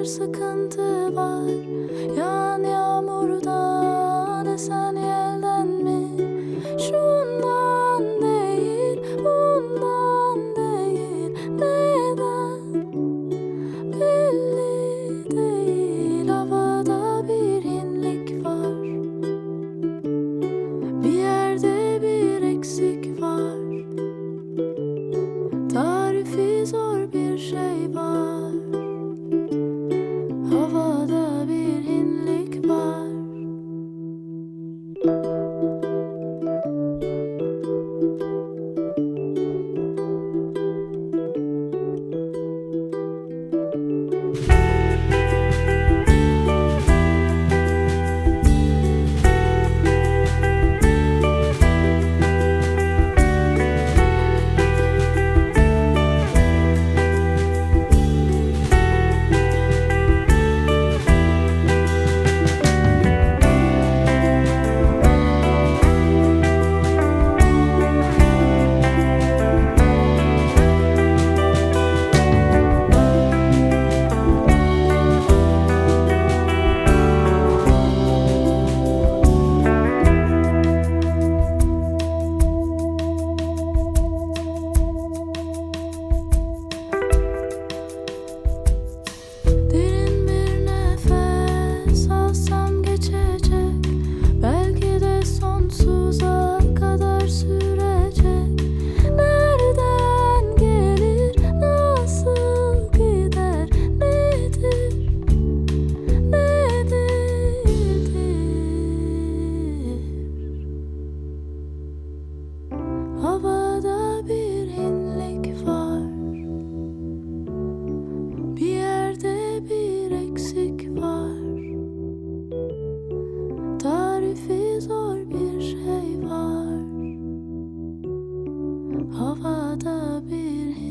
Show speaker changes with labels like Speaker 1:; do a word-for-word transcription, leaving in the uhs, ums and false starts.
Speaker 1: sıkıntı var. Yağan yağmurdan esen yelden mi? Şundan değil, bundan değil. Neden? Belli değil. Havada bir inlik var. Bir yerde bir eksik var. Tarifi zor bir şey var. Havada bir inlik var. Havada bir inlik var. Bir yerde bir eksik var. Tarifi zor bir şey var. Havada bir